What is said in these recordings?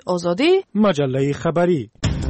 آزادی، مجله خبری.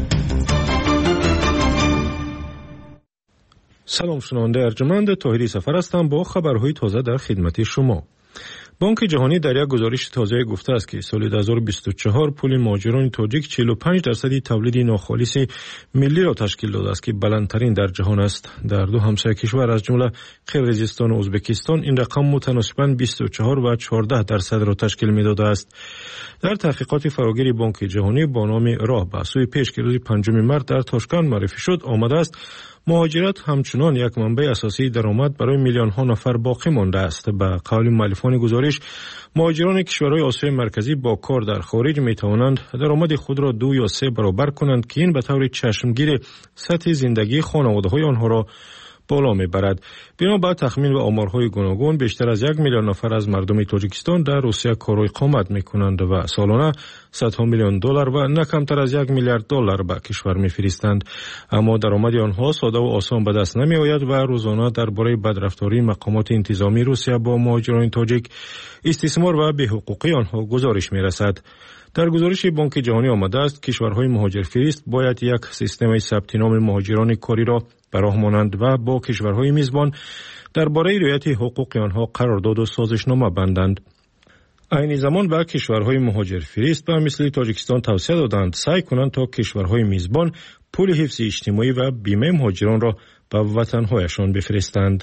سلام شنونده ارجمند، طاهری سفر هستم با خبرهای تازه در خدمت شما. بانک جهانی در یک گزارش تازه گفته است که سال 2024 پول مهاجران تاجیک 45% تولید ناخالص ملی را تشکیل داده است که بلندترین در جهان است. در دو همسایه کشور از جمله قرقیزستان و ازبکستان این رقم متناسباً 24 و 14% را تشکیل می‌داده است. در تحقیقات فراگیر بانک جهانی با نام راه به سوی پیش که روز 5 مارس در تاشکند معرفی شد آمده است مهاجرت همچنان یک منبع اساسی درآمد برای میلیون ها نفر باقی مانده است. به قول مؤلفان گزارش مهاجران کشورهای آسیای مرکزی با کار در خارج می توانند درآمد خود را 2 یا 3 برابر کنند که این به طور چشمگیر سطح زندگی خانواده‌های آنها را بالا میبرد. بنابر تخمین و آمارهای گوناگون بیشتر از 1 میلیون نفر از مردم تاجیکستان در روسیه کار و اقامت میکنند و سالانه صدها میلیون دلار و نه کمتر از 1 میلیارد دلار به کشور میفرستند. اما درآمد آنها ساده و آسان به دست نمی آید و روزانه درباره بدرفتاری مقامات انتظامی روسیه با مهاجران تاجیک، استثمار و بی‌حقوقی آنها گزارش میرسد. در گزارش بانک جهانی آمده است کشورهای مهاجرفرست باید یک سیستم ثبت نام مهاجران کاری را براه مانند و با کشورهای میزبان درباره رعایت حقوق آنها قرارداد و سازشنامه بندند. عین زمان به کشورهای مهاجرفرست به مثل تاجیکستان توصیه دادند سعی کنند تا کشورهای میزبان پول حفظ اجتماعی و بیمه مهاجران را به وطنهایشان بفرستند.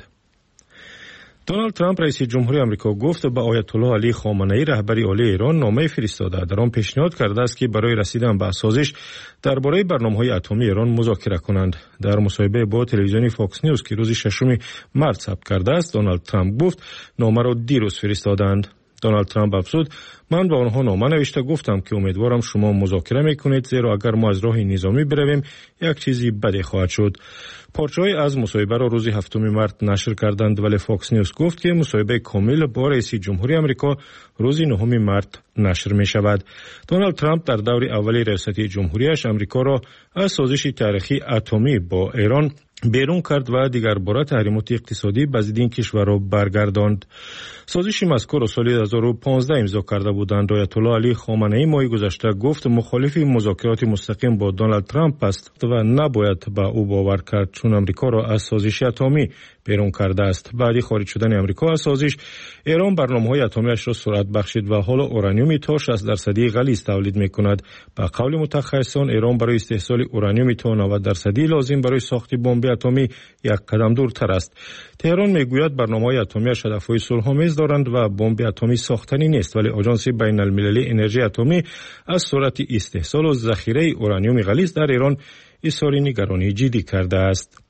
دونالد ترامپ رئیس جمهوری آمریکا گفت به آیت الله علی خامنه‌ای رهبر عالی ایران نامه فرستاده. در آن پیشنهاد کرده است که برای رسیدن به سازش درباره برنامه‌های اتمی ایران مذاکره کنند. در مصاحبه با تلویزیون فاکس نیوز که روز 6 مارس ثبت کرده است دونالد ترامپ گفت نامه را دیروز فرستادند. دونالد ترامپ افزود من به آنها نامه نوشته گفتم که امیدوارم شما مذاکره میکنید زیرا اگر ما از راه نظامی برویم یک چیزی بدی خواهد شد. پارچه‌ای از مصاحبه را روز 7 مارس نشر کردند ولی فاکس نیوز گفت که مصاحبه کامل با رئیس جمهوری آمریکا روز 9 مارس نشر می شود. دونالد ترامپ در دور اول ریاست جمهوریش آمریکا را از سازش تاریخی اتمی با ایران بیرون کرد و دیگر باره تحریمات اقتصادی به ضد این کشور را برگرداند. سازش مذکور سال 2015 امضا کرده بودند. آیت الله علی خامنه‌ای ماه گذشته گفت مخالف مذاکرات مستقیم با دونالد ترامپ است و نباید به او باور کرد چون آمریکا را از سازش اتمی بیرون کرده است. بعد خارج شدن آمریکا از سازش ایران برنامه‌های اتمی‌اش را سرعت بخشید و حالا اورانیوم تا 60% غلیظ تولید می‌کند. به قول متخصصان ایران برای استحصال اورانیوم تا 90% لازم برای ساخت بمب اتمی یک قدم دورتر است. تهران میگوید برنامه‌های اتمی‌اش هدف‌های صلح‌آمیز دارند و بمب اتمی ساختنی نیست ولی آژانس بین‌المللی انرژی اتمی از سرعت استحصال و ذخیره اورانیوم غلیظ در ایران اظهار نگرانی جدی کرده است.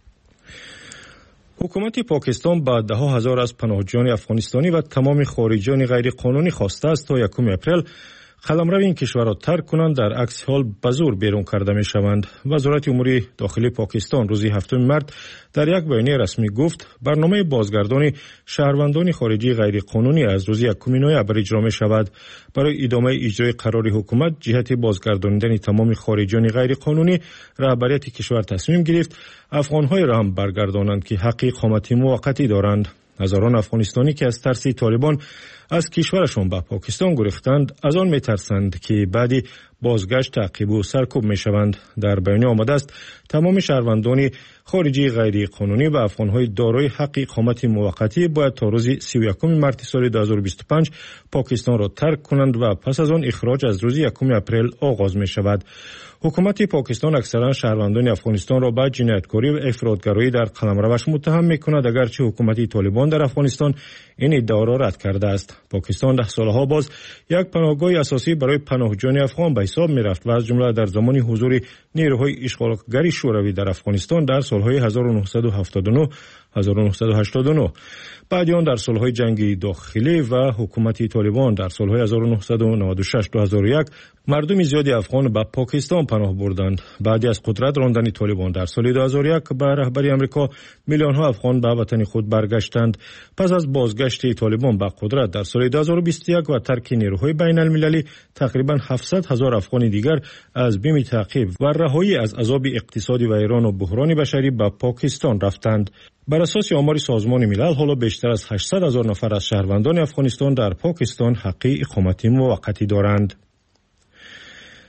حکومت پاکستان با ده‌ها هزار از پناهجویان افغانستانی و تمام خارجیان غیرقانونی خواسته است تا 1 اپریل قلمرو این کشور را ترک کنند در عکس حال به زور بیرون کرده می شوند. وزارت امور داخلی پاکستان روز 7 مارس در یک بیانیه رسمی گفت برنامه بازگردانی شهروندان خارجی غیرقانونی از روز 1 نوامبر اجرا می شود. برای ادامه اجرای قرار حکومت جهت بازگرداندن تمام خارجیان غیرقانونی رهبریت کشور تصمیم گرفت افغان‌های را هم برگردانند که حق اقامت موقتی دارند. هزاران افغانستانی که از ترس طالبان از کشورشان به پاکستان گریختند از آن میترسند که بعدی بازگشت تعقیب و سرکوب میشوند. در بیانیه آمده است تمام شهروندان خارجی غیر قانونی و افغان‌های دارای حق اقامت موقتی باید تا روز 31 مارس سال 2025 پاکستان را ترک کنند و پس از آن اخراج از روز 1 اپریل آغاز می شود. حکومت پاکستان اکثرا شهروندان افغانستان را به جنایتکاری و افراطگرایی در قلمروش متهم می‌کند اگرچه حکومت طالبان در افغانستان این ادعا را رد کرده است. پاکستان ده سالها باز یک پناهگاه اساسی برای پناهجویان افغان به حساب می‌رفت و از جمله در زمان حضور نیروهای اشغالگری شوروی در افغانستان در سالهای 1979 1989 بعد آن در سالهای جنگ داخلی و حکومت طالبان در سالهای 1996 2001 مردم زیادی افغان به پاکستان پناه بردند. بعد از قدرت راندن طالبان در سال 2001 به رهبری آمریکا میلیون ها افغان به وطن خود برگشتند. پس از بازگشت طالبان به قدرت در سال 2021 و ترک نیروهای بین المللی تقریبا 700,000 افغان دیگر از بیم تعقیب و رهایی از عذاب اقتصادی و ایران و بحران بشری به پاکستان رفتند. بر اساس آمار سازمان ملل حالا بیشتر از 800,000 نفر از شهروندان افغانستان در پاکستان حق اقامت موقتی دارند.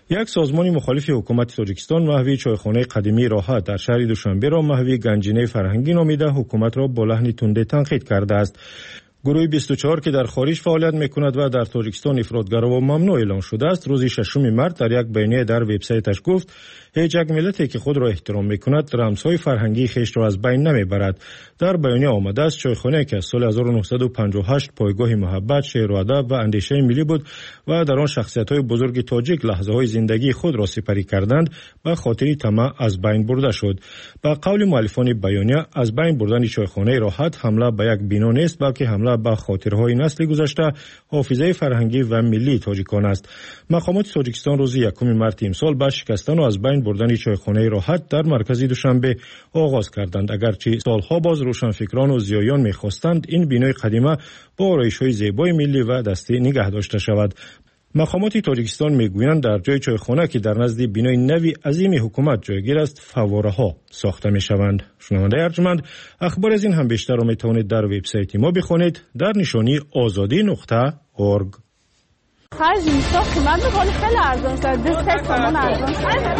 یک سازمان مخالف حکومت تاجیکستان محوی چایخانه قدیمی راحت در شهر دوشنبه را محوی گنجینه فرهنگی نامیده حکومت را با لحن تنده تنقید کرده است. گروه 24 که در خارج فعالیت میکند و در تاجیکستان افراطگرا و ممنوع اعلام شده است، روز 6 مارس در یک بیانیه در وبسایتش گفت هیچ یک ملتی که خود را احترام میکند رمزهای فرهنگی خیش را از بین نمیبرد. در بیانیه آمده است چایخانه که از سال 1958 پایگاه محبت، شعر و ادب و اندیشه ملی بود و در آن شخصیت‌های بزرگ تاجیک لحظه‌های زندگی خود را سپری کردند، به خاطر طمع از بین برده شد. با قول مؤلفان بیانیه، از بین بردن چایخانه راحت حمله به یک بنا نیست، بلکه حمله به خاطرهای نسل گذشته، حافظه فرهنگی و ملی تاجیکان است. مقامات تاجیکستان روز 1 مارس امسال با شکستن و از بین بردن چایخانه راحت در مرکز دوشنبه آغاز کردند. اگرچه سالها باز روشنفکران و زیایان می‌خواستند این بنای قدیمی با آرایش‌های زیبای ملی و دستی نگه داشته شود. مقامات تاجیکستان میگویند در جای چایخانه که در نزد بنای نوی عظیم حکومت جایگیر است، فواره‌ها ساخته می‌شوند. شنونده ارجمند، اخبار از این هم بیشتر را می‌توانید در وبسایت ما بخوانید در نشانی azadi.org. خرج میساخت که من بخواد خیلی ارزان شد. 2 تومان ارزان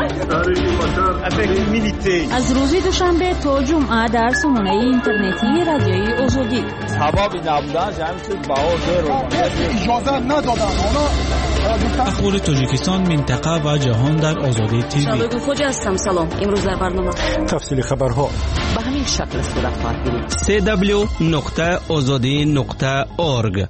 شد. از روز دوشنبه تا جمعه در سامانه اینترنتی رادیوی آزادی. سبب نبودن جمع شد بهار اجازه ندادن. اخبار تاجیکستان، منطقه و جهان در آزادی تیوی. شبکه خوجا هستم. سلام. امروز در برنامه تفصیل خبرها به همین شکل صورت خواهد گرفت. www.azadi.org.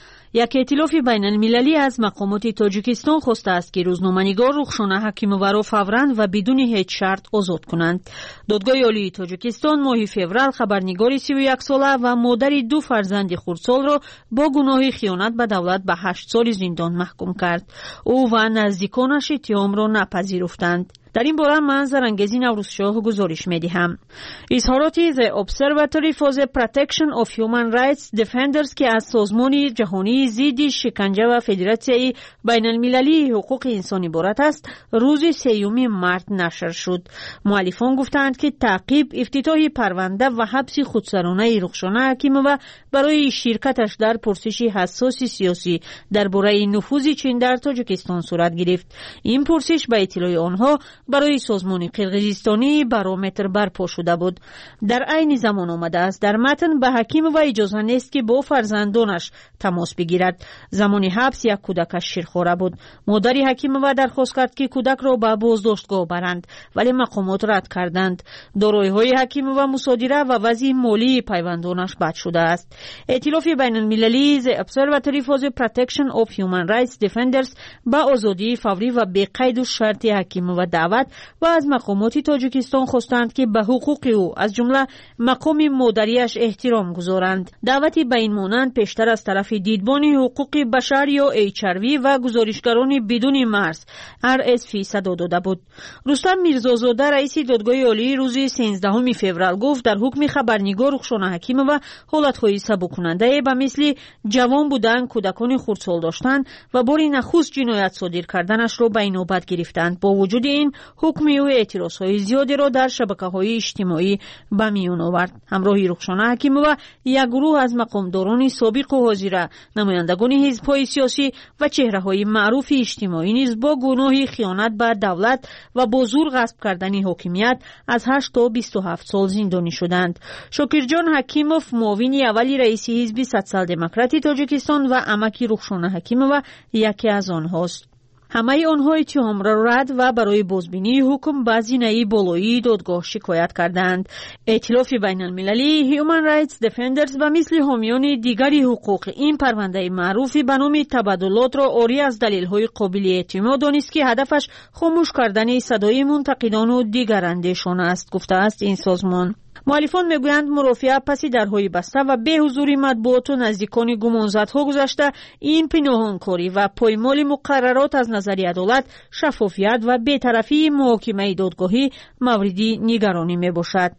یک ائتلاف بین المللی از مقامات تاجیکستان خواسته است که روزنامه‌نگار رخشانه حکیمووا را فوراً و بدون هیچ شرط آزاد کنند. دادگاه عالی تاجیکستان ماه فوریه خبرنگار 31 ساله و مادر 2 فرزند خردسال را با گناه خیانت به دولت به 8 سال زندان محکوم کرد. او و نزدیکانش اتهام را نپذیرفتند. در این باره من زرنگزی نوروزشاه گزارش می‌دهم. اظهارات The Observatory for the Protection of Human Rights Defenders که از سازمان جهانی ضد شکنجه و فدراسیون بین المللی حقوق انسان عبارت است، روز 3 مارس نشر شد. مؤلفان گفتند که تعقیب افتتاح پرونده و حبس خودسرانه رخشانه حکیمووا برای شرکتش در پرسش حساس سیاسی درباره نفوذ چین در تاجیکستان صورت گرفت. این پرسش به اطلاع آنها برای سازمان قرقیزستانی بارومتر برپا شده بود. در عین زمان آمده است در متن به حکیمووا اجازه نیست که با فرزندانش تماس بگیرد. زمان حبس یک کودکش شیرخواره بود. مادر حکیمووا درخواست کرد که کودک را به بازداشتگاه برند، ولی مقامات رد کردند. دارایی‌های حکیمووا مصادره و وضع مالی پیوندانش بد شده است. ائتلاف بین المللی The Observatory for the Protection of Human Rights Defenders با آزادی فوری و بی قید و شرط حکیمووا دعوت و از مقامات تاجیکستان خواستند که به حقوق او از جمله مقام مادریش احترام گذارند. دعوتی به این مانند پیشتر از طرف دیدبان حقوق بشر یا HRW و گزارشگران بدون مرز RSF صدا داده بود. رستم میرزازاده رئیس دادگاه عالی روز 13 فوریه گفت در حکم خبرنگار رخشانه حکیمووا حالت‌های سبک‌کننده به مثل جوان بودن، کودکان خردسال داشتن و بار نخست جنایت صادر کردنش را به نوبت گرفتند. با وجود این حکم او اعتراضهای زیادی را در شبکه‌های اجتماعی به میان آورد. همراه رخشانه حکیمووا یک گروه از مقامداران سابق و حاضر، نمایندگان حزب‌های سیاسی و چهره‌های معروف اجتماعی نیز با گناه خیانت به دولت و با زور غصب کردن حاکمیت از 8 تا 27 سال زندانی شدند. شاکرجان حکیموف معاون اول رئیس حزب سوسیال دموکراتی تاجیکستان و عمک رخشانه حکیمووا یکی از آنهاست. همه آنها اتهام را رد و برای بازبینی حکم به زینه بالایی دادگاه شکایت کردند. ائتلاف بین المللی هیومن رایتس دفندرز و مثل حامیان دیگری حقوق این پرونده معروف به نام تبادلات را عاری از دلیل‌های قابل اعتماد دانست که هدفش خاموش کردن صدای منتقدان و دیگر اندیشان است، گفته است این سازمان. مؤلفان میگویند مرافعه پس درهای بسته و به حضور مطبوعات و نزدیکان گمانزدها گذشته این پنهانکاری و پایمال مقررات از نظر عدالت، شفافیت و بی‌طرفی محاکمه دادگاهی موردی نگرانی میباشد.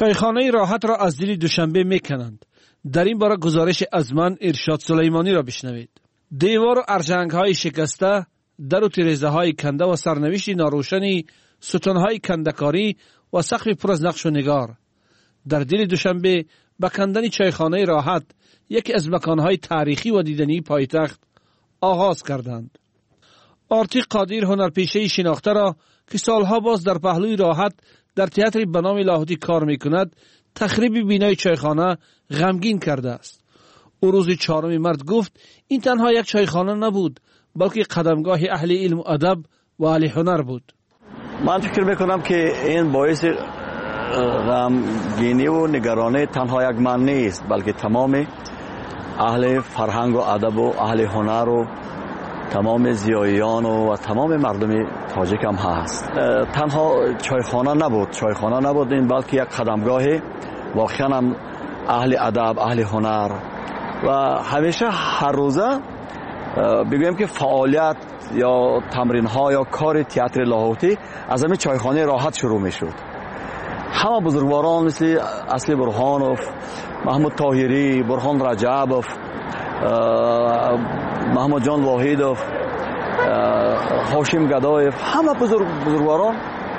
چایخانه راحت را از دل دوشنبه میکنند. در این باره گزارش از من ارشاد سلیمانی را بشنوید. دیوار و ارژنگ‌های شکسته، در و تیره‌های کنده و سرنوشت ناروشنی ستون‌های کندکاری و سقف پر از نقش و نگار. در دل دوشنبه با کندن چایخانه راحت، یکی از مکان‌های تاریخی و دیدنی پایتخت آغاز کردند. آرتی قادر هنرپیشه شناخته را که سالها باز در پهلوی راحت در تئاتر به نام لاهوتی کار میکند، تخریب بینای چایخانه غمگین کرده است. او روز 4 مارس گفت این تنها یک چایخانه نبود، بلکه قدمگاه اهل علم و ادب و اهل هنر بود. من فکر میکنم که این باعث غمگینی و نگرانی تنها یک من نیست، بلکه تمام اهل فرهنگ و ادب و اهل هنر و تمام زیاییان و تمام مردم تاجیک هم هست. تنها چایخانه نبود این، بلکه یک قدمگاه واقعا هم اهل ادب، اهل هنر و همیشه هر روزه بگویم که فعالیت یا تمرین ها یا کار تئاتر لاهوتی از همین چایخانه راحت شروع می شد. همه بزرگواران مثل اصلی برهانوف، محمود طاهری، برهان رجبوف، محمد جان واحدوف، هاشم گدایف، همه بزرگواران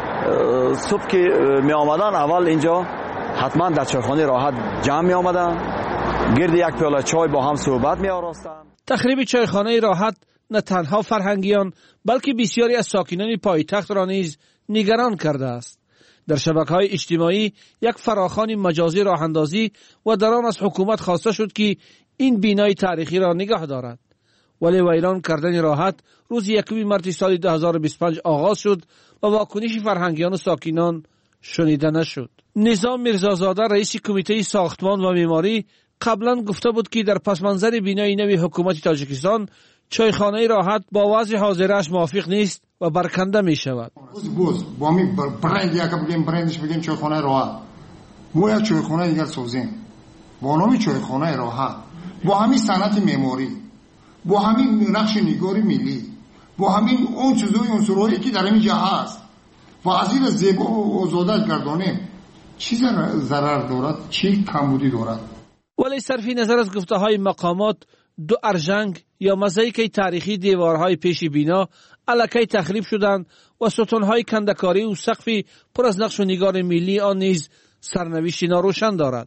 صبح که می آمدن اول اینجا حتما در چایخانه راحت جمع می آمدن، گرد یک پیاله چای با هم صحبت می آراستن. تخریب چایخانه راحت نه تنها فرهنگیان بلکه بسیاری از ساکنان پایتخت را نیز نگران کرده است. در شبکه‌های اجتماعی یک فراخوان مجازی راه اندازی و در آن از حکومت خواسته شد که این بینای تاریخی را نگاه دارد، ولی اعلان کردن راحت روز 1 مارس سال 2025 آغاز شد و واکنش فرهنگیان و ساکنان شنیده نشد. نظام میرزازاده رئیس کمیته ساختمان و معماری قبلا گفته بود که در پس منظر بینای نوی حکومت تاجیکستان چایخانه راحت با وضع حاضرش موافق نیست و برکنده می شود. با می برند یک برندش بگیم چایخانه راحت، ما یک چایخانه دیگر سازیم با نام چایخانه راحت، با همین صنعت معماری، با همین نقش نگاری ملی، با همین اون چیزای عنصرهایی که در اینجا هست و از این زیبا و آزاده گردانیم. چی ضرر دارد، چی کمبودی دارد؟ ولی صرفی نظر از گفته های مقامات، 2 ارژنگ یا مزایک تاریخی دیوارهای پیش بینا الکی تخریب شدند و ستونهای کندکاری و سقف پر از نقش و نگار ملی آن نیز سرنوشت ناروشن دارد.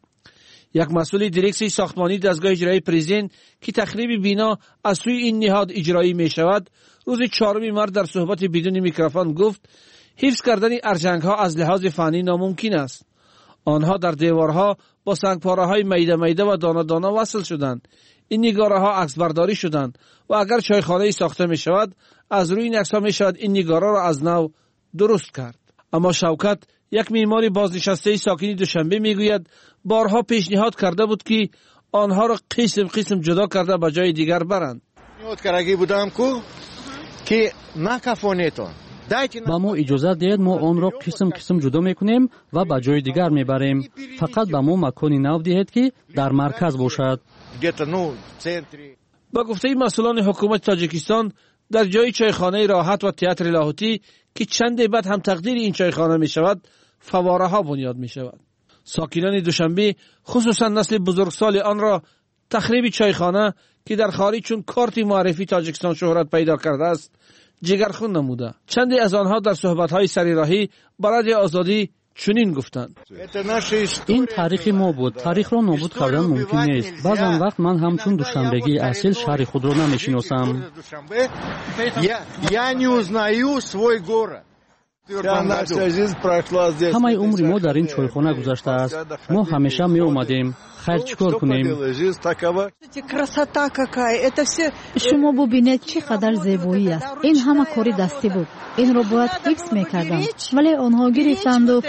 یک مسئول دیرکسیون ساختمانی دستگاه اجرایی پریزین که تخریب بینا از سوی این نهاد اجرایی می شود، روز 4 مارس در صحبت بدون میکروفون گفت حفظ کردن ارژنگ ها از لحاظ فنی ناممکن است. آنها در دیوارها با سنگپاره های میده میده و دانه دانه وصل شدند. این نگاره ها عکس برداری شدند و اگر چایخانه ساخته می شود از روی این عکس ها می شود این نگاره را از نو درست کرد. اما شوکت یک معمار بازنشسته ساکن دوشنبه می گوید بارها پیشنهاد کرده بود که آنها را قسم قسم جدا کرده به جای دیگر برند. پیشنهاد کرده بودم که نکفانیتون با ما اجازه دهید ما آن را قسم قسم جدا میکنیم و به جای دیگر میبریم. فقط به ما مکانی نو دهید که در مرکز باشد. با گفته مسئولان حکومت تاجیکستان در جای چایخانه راحت و تئاتر لاهوتی که چند بعد هم تقدیر این چایخانه می شود فواره ها بنیاد می شود. ساکنان دوشنبه خصوصا نسل بزرگسال آن را تخریب چایخانه که در خارج چون کارت معرفی تاجیکستان شهرت پیدا کرده است جگرخون نموده. چندی از آنها در صحبت‌های سریراهی برای آزادی چنین گفتند: این تاریخ ما بود. تاریخ را نابود کردن ممکن نیست. بعضی وقت من همچون دوشنبگی اصل شهر خود را نمیشناسم. همه عمر ما در این چایخانه گذشته است. ما همیشه می اومدیم. خیر چیکار کنیم؟ شما ببینید چقدر زیبایی است. این همه کاری دستی بود. این را باید حفظ میکردم ولی آنها گرفتند و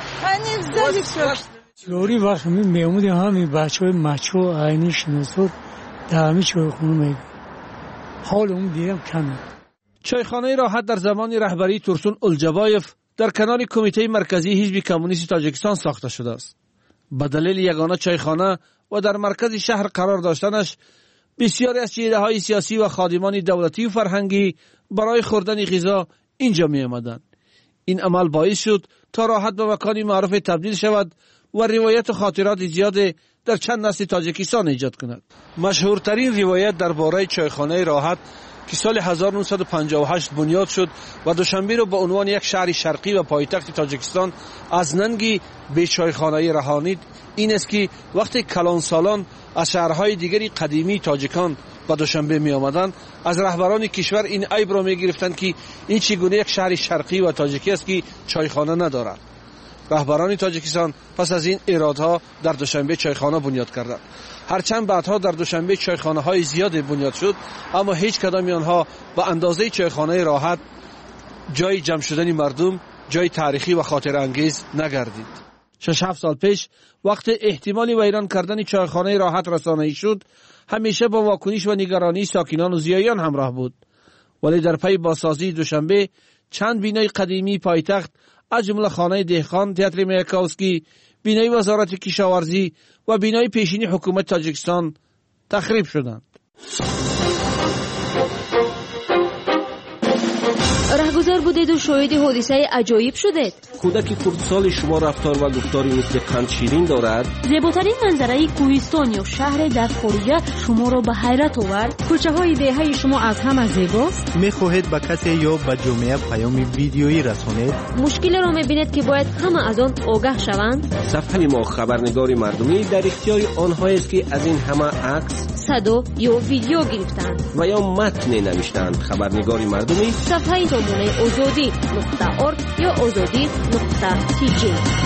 جوری وقت می اومدیم همین بچهای مچو عینی شناسور در همین چایخانه می حال اون دیدم کمه. چایخانه راحت در زمان رهبری ترسون الجبایف در کنار کمیته مرکزی حزب کمونیست تاجیکستان ساخته شده است. به دلیل یگانه چایخانه و در مرکز شهر قرار داشتنش بسیاری از چهره‌های سیاسی و خادمان دولتی و فرهنگی برای خوردن غذا اینجا می آمدند. این عمل باعث شد تا راحت به مکانی معروف تبدیل شود و روایت و خاطرات زیاد در چند نسل تاجیکستان ایجاد کند. مشهورترین روایت درباره چایخانه راحت که سال 1958 بنیاد شد و دوشنبه را به عنوان یک شهر شرقی و پایتخت تاجیکستان از ننگی به چایخانه رهانید این است که وقتی کلان سالان از شهرهای دیگری قدیمی تاجیکان به دوشنبه می آمدند، از رهبران کشور این عیب را می گرفتند که این چگونه یک شهر شرقی و تاجیکی است که چایخانه ندارد. رهبران تاجیکستان پس از این ایرادها در دوشنبه چایخانه بنیاد کردند. هرچند بعدها در دوشنبه چایخانه های زیاد بنیاد شد، اما هیچ کدام آنها به اندازه چایخانه راحت جای جمع شدن مردم، جای تاریخی و خاطر انگیز نگردید. 6-7 سال پیش وقت احتمالی ویران کردن چایخانه راحت رسانه‌ای شد، همیشه با واکنش و نگرانی ساکنان و زیایان همراه بود. ولی در پی بازسازی دوشنبه چند بینای قدیمی پایتخت از جمله خانه دهقان تئاتر میاکوفسکی، بینای وزارت کشاورزی و بینای پیشینی حکومت تاجیکستان تخریب شدند. رهگذر بودید و شاهد حادثه عجایب شدید. کودک کردسال شما رفتار و گفتاری مثل قند شیرین دارد. زیباترین منظره کوهستان یا شهر در خارج شما را به حیرت آورد. کوچه های دهه شما از همه زیباست. میخواهید به کسی یا به جامعه پیام ویدیویی رسانید؟ مشکل را میبینید که باید همه از آن آگاه شوند. صفحه ما خبرنگار مردمی در اختیار آنهایی است که از این همه عکس، صدا یا ویدیو گرفتند و یا متن نوشتند. خبرنگار مردمی صفحه سامانه azadi.org یا azadi.tg.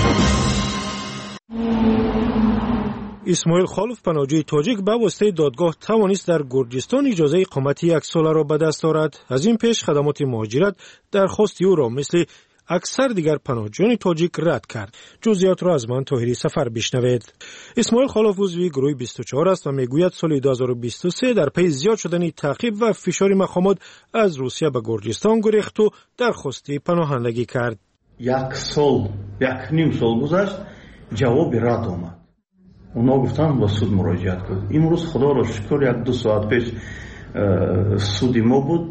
اسماعیل خالف پناهجوی تاجیک به واسطه دادگاه توانست در گرجستان اجازه اقامت 1 ساله را به دست آورد. از این پیش خدمات مهاجرت درخواست او را مثل اکثر دیگر پناهجویان تاجیک رد کرد. جزئیات را از من طاهری سفر بشنوید. اسماعیل خالف عضو گروه 24 است و میگوید سال 2023 در پی زیاد شدن تعقیب و فشار مقامات از روسیه به گرجستان گریخت و درخواست پناهندگی کرد. 1 سال 1.5 سال گذشت، جواب رد آمد. اونا گفتن با سود مراجعت کنید. امروز خدا را شکر 1-2 ساعت پیش سود ما بود،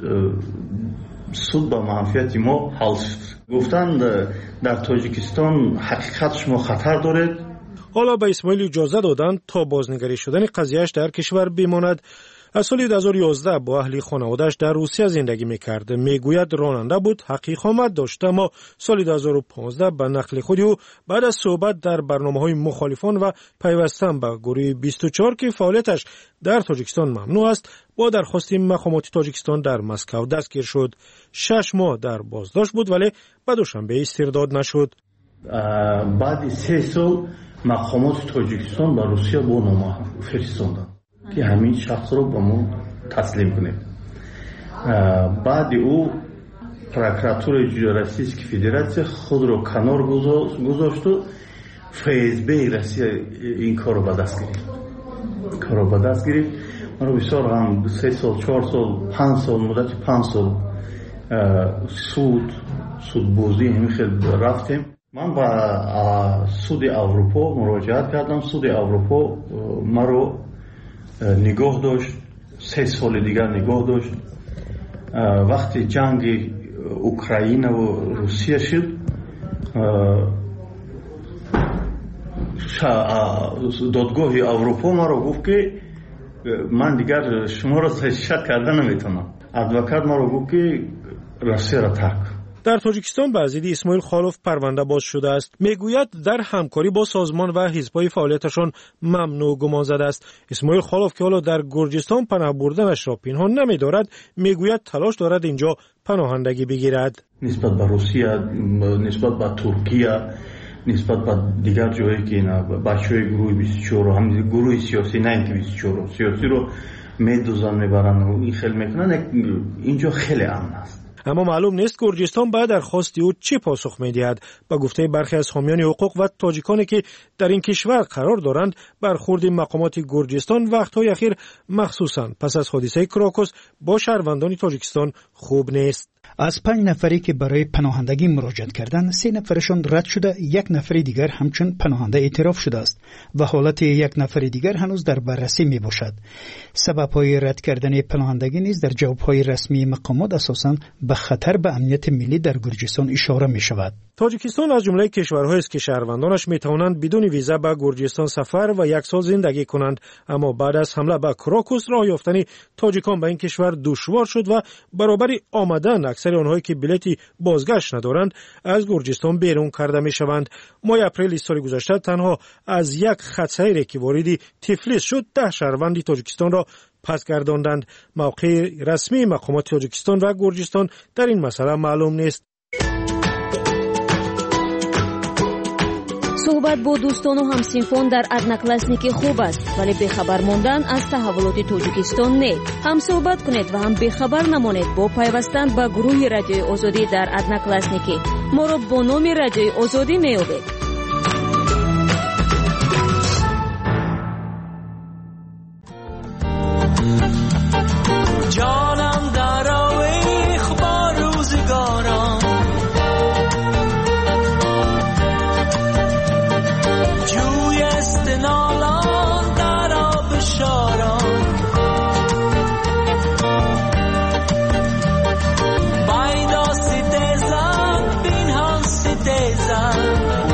سود با منفعت ما حل شد. گفتن در تاجیکستان حقیقت شما خطر دارید. حالا به اسماعیل اجازه دادند تا بازنگری شدن قضیهش در کشور بماند. از سال 2011 با اهل خانواده‌اش در روسیه زندگی می‌کرد. میگوید راننده بود، حق اقامت داشت، اما سال 2015 به نقل خود او بعد از صحبت در برنامه‌های مخالفان و پیوستن به گروه 24 که فعالیتش در تاجیکستان ممنوع است، با درخواست مقامات تاجیکستان در مسکو دستگیر شد. 6 ماه در بازداشت بود ولی به دوشنبه استرداد نشد. بعد 3 سال مقامات تاجیکستان به روسیه با نامه فرستادند که همین شخص رو به ما تسلیم کنید. بعد او پروکراتور روسیه فدراسیون خود رو کنار گذاشت و ФСБ روسیه این کار رو به دست گرفت. من رو بسیار هم 3 سال 4 سال 5 سال مدت 5 سال سود بازی همین خیلی رفتیم. من با سود اروپا مراجعت کردم. سود اروپا ما رو نگاه داشت، 3 سال دیگر نگاه داشت. وقتی جنگ اوکراین و روسیه شد، دادگاه اروپا ما رو گفت که من دیگر شما را شک کردن نمیتونم. ادوکات ما رو گفت که روسیه را ترک. در تاجیکستان به ضد اسماعیل خالف پرونده باز شده است. میگوید در همکاری با سازمان و حزب‌های فعالیتشان ممنوع گمان زده است. اسماعیل خالف که حالا در گرجستان پناه بردنش را پنهان نمی‌دارد، میگوید تلاش دارد اینجا پناهندگی بگیرد. نسبت به روسیه، نسبت به ترکیه، نسبت به دیگر جایی که اینا بچهای گروه 24 هم گروه سیاسی، نه اینکه 24 سیاسی رو میدوزن میبرن و این خیلی میکنن، اینجا خیلی امن است. اما معلوم نیست گرجستان بعد درخواست او چه پاسخ می‌دهد. با گفته برخی از حامیان حقوق و تاجیکانی که در این کشور قرار دارند، برخورد مقامات گرجستان وقت‌های اخیر مخصوصاً پس از حادثه کراکوس با شهروندان تاجیکستان خوب نیست. از 5 نفری که برای پناهندگی مراجعه کردند 3 نفرشان رد شده، 1 نفر دیگر همچون پناهنده اعتراف شده است و حالت 1 نفر دیگر هنوز در بررسی می باشد. سبب‌های رد کردن پناهندگی نیز در جواب‌های رسمی مقامات اساساً به خطر به امنیت ملی در گرجستان اشاره می شود. تاجیکستان از جمله کشورهایی است که شهروندانش می توانند بدون ویزا به گرجستان سفر و 1 سال زندگی کنند، اما بعد از حمله به کراکوس راه یافتن تاجیکان به این کشور دشوار شد و برابر آمدن اکثر آنهایی که بلیطی بازگشت ندارند از گرجستان بیرون کرده می شوند. ماه اپریل سال گذشته تنها از 1 خط سیری که واردی تفلیس شد 10 شهروند تاجیکستان را پس گرداندند. موقع رسمی مقامات تاجیکستان و گرجستان در این مسئله معلوم نیست. صحبت با دوستان و همسینفان در ادناکلاسنیکی خوب است، ولی بخبر ماندن از تحولات تاجیکستان نه. هم صحبت کنید و هم بخبر نمانید با پیوستن به گروه رادیوی آزادی در ادناکلاسنیکی. ما را با نام رادیوی آزادی میابید. جانم در آویخ با روزگاران، جوی استنالان در آب شاران، بایدا ستیزن بینهان ستیزن،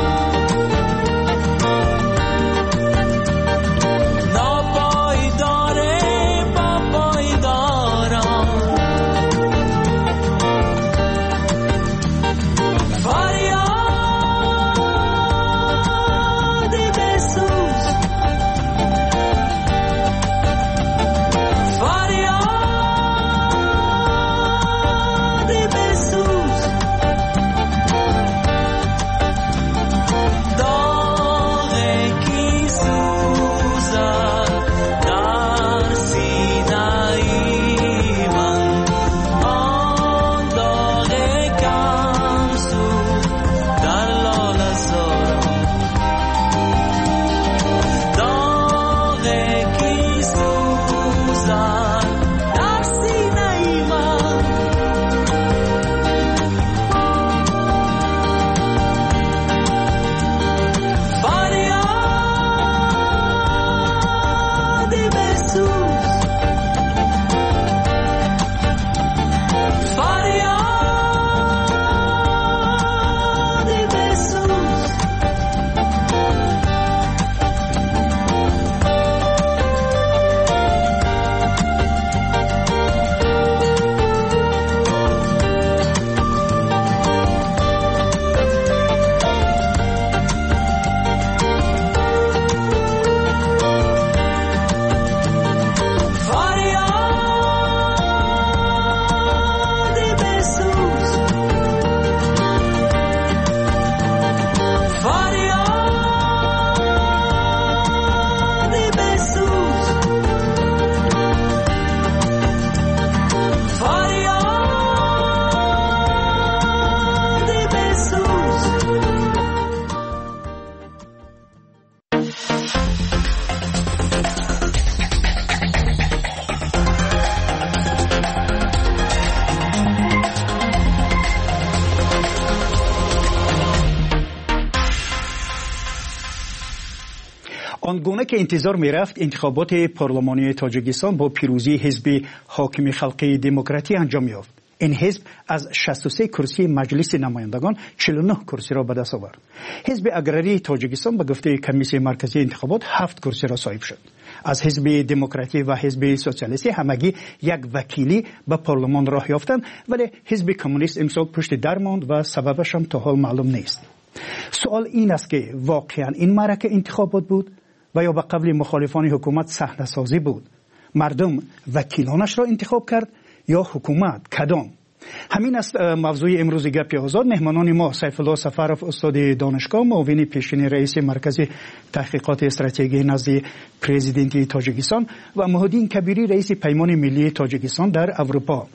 آنگونه که انتظار می رفت انتخابات پارلمانی تاجیکستان با پیروزی حزب حاکم خلقی دموکراتی انجام یافت. این حزب از 63 کرسی مجلس نمایندگان 49 کرسی را به دست آورد. حزب اگراری تاجیکستان به گفته کمیسیون مرکزی انتخابات 7 کرسی را صاحب شد. از حزب دموکراتی و حزب سوسیالیستی همگی 1 وکیلی به پارلمان راه یافتند، ولی حزب کمونیست امسال پشت در ماند و سببش هم تا حال معلوم نیست. سوال این است که واقعا این معرکه انتخابات بود و یا به قبل مخالفان حکومت صحنه سازی بود؟ مردم وکیلانش را انتخاب کرد یا حکومت؟ کدام؟ همین است موضوع امروز گپ آزاد. مهمانان ما سیف الله سفرов استاد دانشگاه، معاون پیشین رئیس مرکز تحقیقات استراتژی نزد پرزیدنت تاجیکستان و مهدی کبیری رئیس پیمان ملی تاجیکستان در اروپا.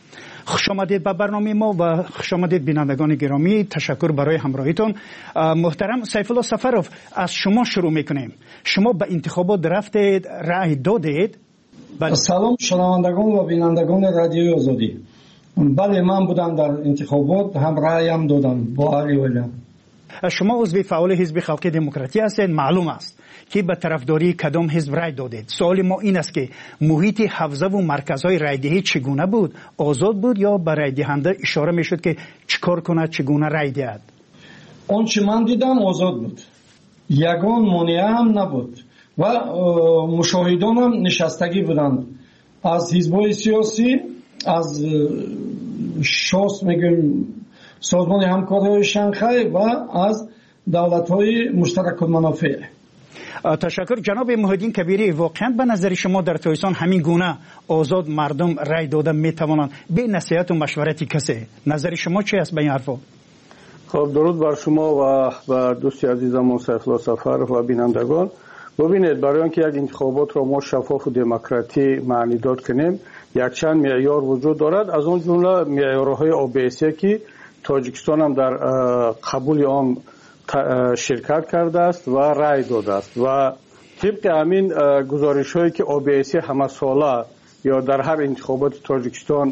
خوش آمدید به برنامه ما و خوش آمدید بینندگان گرامی. تشکر برای همراهیتون. محترم سیف الله سفرов، از شما شروع میکنیم. شما به انتخابات رفتید، رأی دادید. سلام شنوندگان و بینندگان رادیوی آزادی. بله من بودم در انتخابات، هم رأیم دادم با علی ولیم. شما عضو فعال حزب خلق دموکراتی هستید، معلوم است که به طرفداری کدام حزب رای دادید. سوال ما این است که محیط حوزه و مرکزهای رای دهی چگونه بود؟ آزاد بود یا به رای دهنده اشاره میشد که چیکار کنه، چگونه رای دهد؟ آنچه من دیدم آزاد بود، یگان مانع هم نبود و مشاهدان هم نشستگی بودند از حزب‌های سیاسی، از شاس میگیم سازمان همکاری شانگهای و از دولت‌های مشترک المنافع. تشکر جناب محیدین کبیری. واقعا به نظر شما در تایستان همین گونه آزاد مردم رای داده میتوانند به نصیحت و مشورت کسی؟ نظر شما چی است به این حرفا؟ خب درود بر شما و بر دوستی عزیزمون سیف الله سفر و بینندگان. ببینید، برای اینکه یک انتخابات را ما شفاف و دموکراتی معنی داد کنیم، یک چند معیار وجود دارد. از اون جمله معیارهای OBSE که تاجیکستان هم در قبول آن شرکت کرده است و رای داده است و طبق همین گزارش هایی که OBSE همه ساله یا در هر انتخابات تاجیکستان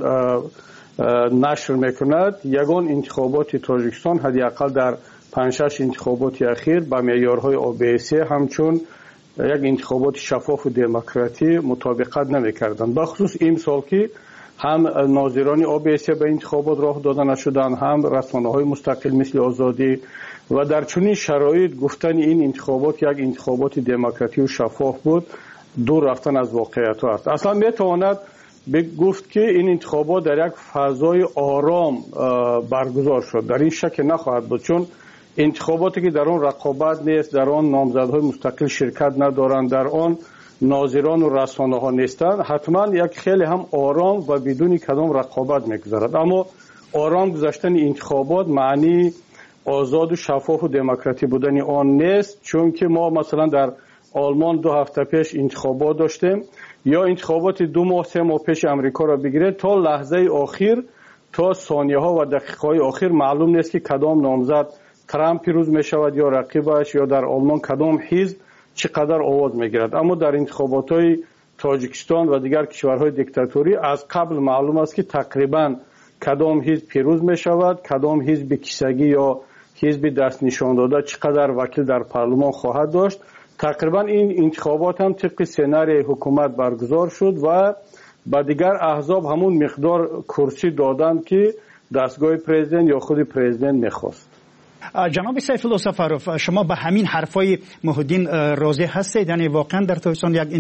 نشر میکند، یگان انتخابات تاجیکستان حداقل در 5-6 انتخابات اخیر با معیارهای OBSE همچون یک انتخابات شفاف و دموکراتی مطابقت نمیکردند. بخصوص این سال که هم ناظران OBSE به انتخابات راه داده نشدند، هم رسانه‌های مستقل مثل آزادی، و در چنین شرایط گفتن این انتخابات یک انتخابات دموکراتی و شفاف بود دور رفتن از واقعیت است. اصلا میتواند گفت که این انتخابات در یک فضای آرام برگزار شد. در این شک نخواهد بود، چون انتخاباتی که در آن رقابت نیست، در آن نامزدهای مستقل شرکت ندارند، در آن ناظران و رسانه ها نیستند، حتما یک خیلی هم آرام و بدون کدام رقابت میگذرد. اما آرام گذشتن انتخابات معنی آزاد و شفاف و دموکراتی بودن آن نیست، چون که ما مثلا در آلمان 2 هفته پیش انتخابات داشتیم، یا انتخابات 2 ماه 3 ماه پیش امریکا را بگیرید، تا لحظه آخر، تا ثانیه ها و دقیقه های آخر معلوم نیست که کدام نامزد ترامپ پیروز می شود یا رقیبش، یا در آلمان کدام حزب چقدر آواز می گیرد. اما در انتخابات های تاجیکستان و دیگر کشورهای دیکتاتوری از قبل معلوم است که تقریبا کدام حزب پیروز می شود، کدام حزب کیسگی یا حزب دست نشان داده چقدر وکیل در پارلمان خواهد داشت. تقریبا این انتخابات هم طبق سناریوی حکومت برگزار شد و با دیگر احزاب همون مقدار کرسی دادند که دستگاه پرزیدنت یا خود پرزیدنت میخواست. جناب سیف الله سفروف، شما به همین حرفای محیدین راضی هستید؟ یعنی واقعا در تاجیکستان یک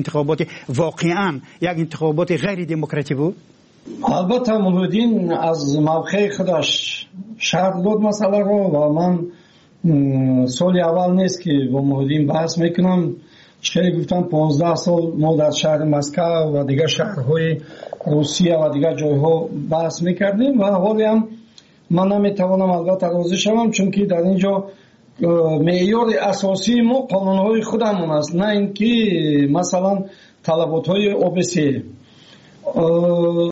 انتخابات غیر دموکراتی بود؟ البته محیدین از موقع خودش شرح داد مسئله رو و من سال اول نیست که با محیدین بحث میکنم. چه گفتم 15 سال ما در شهر مسکو و دیگر شهرهای روسیه و دیگر جایها بحث میکردیم و حالی هم من نمیتوانم البته راضی شوم، چون که در اینجا معیار اساسی ما قانونهای خودمون است، نه اینکه مثلا طلبات های OBSE.